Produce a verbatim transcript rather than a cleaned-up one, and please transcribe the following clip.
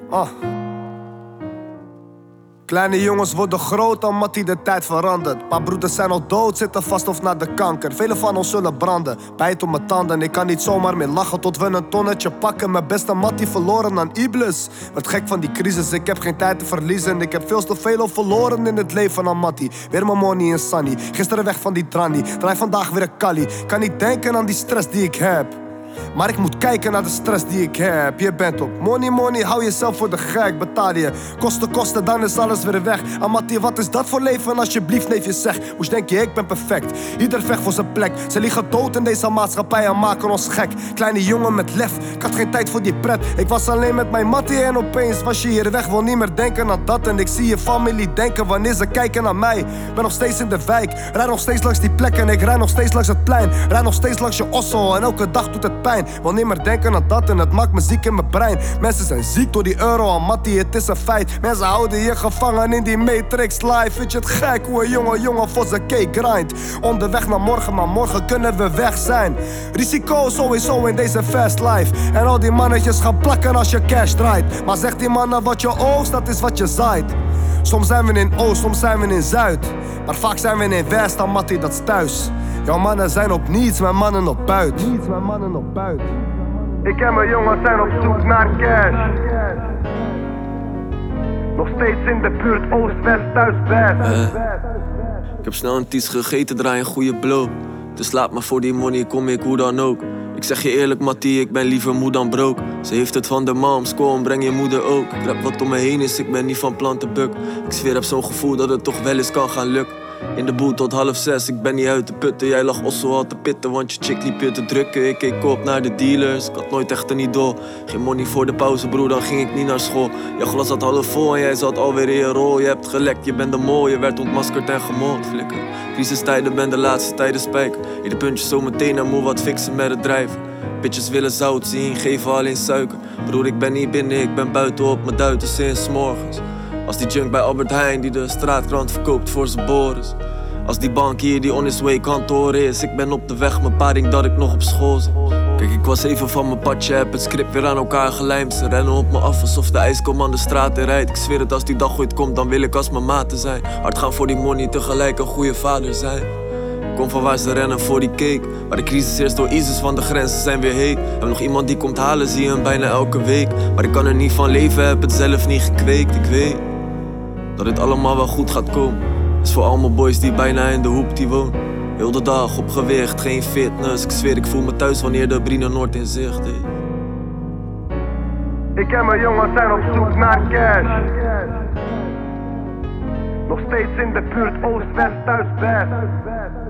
Ah. Kleine jongens worden groot omdat die de tijd verandert. Paar broeders zijn al dood, zitten vast of naar de kanker. Velen van ons zullen branden, bijt op mijn tanden. Ik kan niet zomaar meer lachen tot we een tonnetje pakken. Mijn beste mattie verloren aan Iblis. Wat gek van die crisis, ik heb geen tijd te verliezen. Ik heb veel te veel verloren in het leven aan Mattie. Weer mijn money en Sunny, gisteren weg van die tranny. Draai vandaag weer een Kali, kan niet denken aan die stress die ik heb. Maar ik moet kijken naar de stress die ik heb. Je bent op money money, hou jezelf voor de gek. Betaal je kosten kosten, dan is alles weer weg. Amati, wat is dat voor leven? Alsjeblieft neefje zeg. Moest denk je ik ben perfect, ieder vecht voor zijn plek. Ze liggen dood in deze maatschappij en maken ons gek. Kleine jongen met lef, ik had geen tijd voor die pret. Ik was alleen met mijn mattie en opeens was je hier weg. Wil niet meer denken aan dat en ik zie je familie denken wanneer ze kijken naar mij. Ben nog steeds in de wijk, rij nog steeds langs die plekken. Ik rij nog steeds langs het plein, rij nog steeds langs je osso. En elke dag doet het pijn. Wil niet meer denken aan dat en het maakt me ziek in mijn brein. Mensen zijn ziek door die euro aan Mattie, het is een feit. Mensen houden je gevangen in die Matrix life. Vind je het gek hoe een jonge jongen voor zijn cake grind? Onderweg naar morgen, maar morgen kunnen we weg zijn. Risico sowieso in deze fast life. En al die mannetjes gaan plakken als je cash draait. Maar zeg die mannen wat je oogst, dat is wat je zaait. Soms zijn we in Oost, soms zijn we in Zuid. Maar vaak zijn we in West, dan Mattie, dat is thuis. Jouw mannen zijn op niets, mijn mannen op buit. Niets, mijn mannen op buit. Ik en mijn jongens zijn op zoek naar cash. Nog steeds in de buurt, Oost, West, thuis, West. uh, Ik heb snel een ties gegeten, draai een goede blow. Dus laat me voor die money, kom ik hoe dan ook. Ik zeg je eerlijk Mattie, ik ben liever moe dan broke. Ze heeft het van de moms, kom breng je moeder ook. Ik rap wat om me heen is, ik ben niet van plan te buk. Ik zweer heb zo'n gevoel dat het toch wel eens kan gaan lukken. In de boel tot half zes, ik ben niet uit te putten. Jij lag osso al te pitten, want je chick liep je te drukken. Ik keek op naar de dealers, ik had nooit echt een idool. Geen money voor de pauze broer, dan ging ik niet naar school. Jouw glas zat half vol en jij zat alweer in je rol. Je hebt gelekt, je bent de mol, je werd ontmaskerd en gemold. Flikker, crisistijden ben de laatste tijden spijker. Ieder puntje zo meteen en moet wat fixen met het drijven. Bitches willen zout zien, geven alleen suiker. Broer, ik ben niet binnen, ik ben buiten op mijn duiten sinds 's morgens. Als die junk bij Albert Heijn die de straatkrant verkoopt voor zijn Boris. Als die bankier die on his way kantoor is. Ik ben op de weg, mijn pa denkt dat ik nog op school zit. Kijk, ik was even van mijn padje, heb het script weer aan elkaar gelijmd. Ze rennen op me af alsof de ijskom aan de straat in rijdt. Ik zweer het, als die dag ooit komt, dan wil ik als mijn maten zijn. Hard gaan voor die money, tegelijk een goede vader zijn. Kom van waar ze rennen voor die cake. Maar de crisis eerst door ISIS, want de grenzen zijn weer heet. Heb nog iemand die komt halen, zie je hem bijna elke week. Maar ik kan er niet van leven, heb het zelf niet gekweekt. Ik weet dat dit allemaal wel goed gaat komen. Is voor al mijn boys die bijna in de hoek die wonen. Heel de dag op gewicht, geen fitness. Ik zweer ik voel me thuis wanneer de Brine Noord in zicht is. Ik en mijn jongens zijn op zoek naar cash. Nog steeds in de buurt, Oost, West, thuis, West.